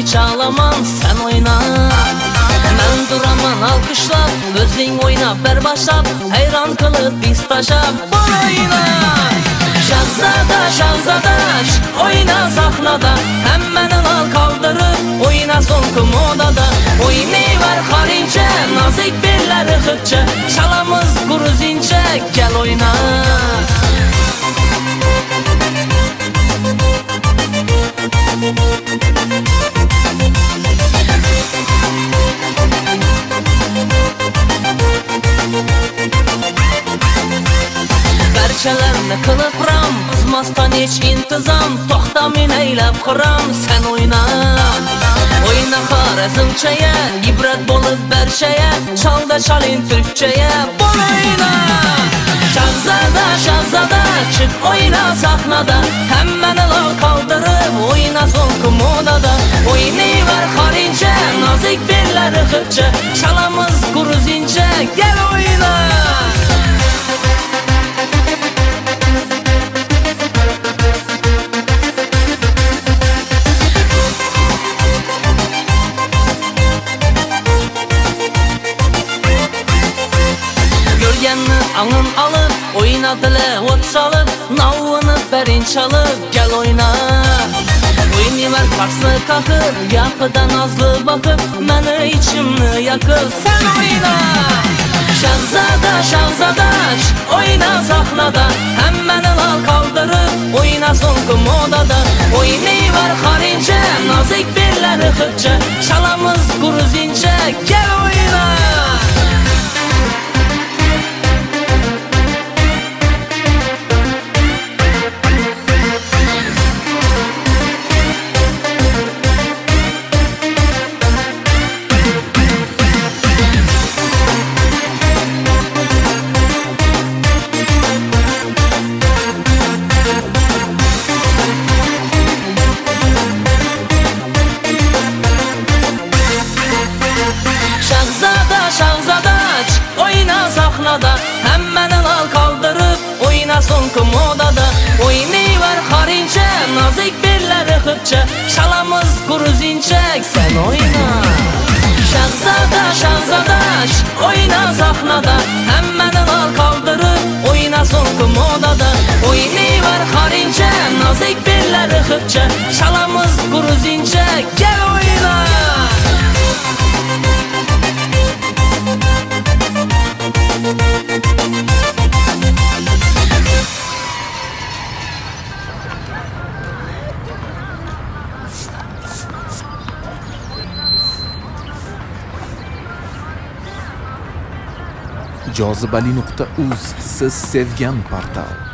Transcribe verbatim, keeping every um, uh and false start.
hiç ağlamam, sen oyna. Ben duraman alkışlap, özün oyna ber başlap, hayran kılıp biz taşap, oyna. Şahzada şahzadaş, oyna sahnada, hemmenin al kaldırıp, oyna sonku modada. Oynayıver harince, nazik belleri hıtça, çalamız gruzince, gel oyna. Berçelerini kılıp ram, buzmastan hiç intizam, toxta men eylep kıram, sen oyna. Oyna Xorazmchaya, ibret bolup berşeye, çalda çalın Türkçeye, bol oyna. Şahzada şahzada, çık oyna sahnada, hemmeni al kaldırıp, oyna sonku modada. Oynayıver harince, nazik belleri hıtça, çalamız gruzince, gel oyna. Anın alıp, oyna dile ot salıp, navını berin çalıp, gel oyna. Oynayıver karslı kakıp, yapıdan azlı bakıp, meni içimni yakıp, sen oyna. Şahzada şahzadaş, oyna sahnada, hemmeni al kaldırıp, oyna sonku modada. Oynayıver harince, nazik belleri hıtça, çalamız gruzince, gel oyna. Hemmenin al kaldırıp, oyna sonku modada. Oynayıver harince, nazik belleri hıtça, çalamız gruzince, sen oyna. Şahzada şahzadaş, oyna sahnada, hemmenin al kaldırıp, oyna sonku modada. Oynayıver harince, nazik belleri hıtça, çalamız gruzince, gel oyna. jozibali nuqta uz siz sevgan portal.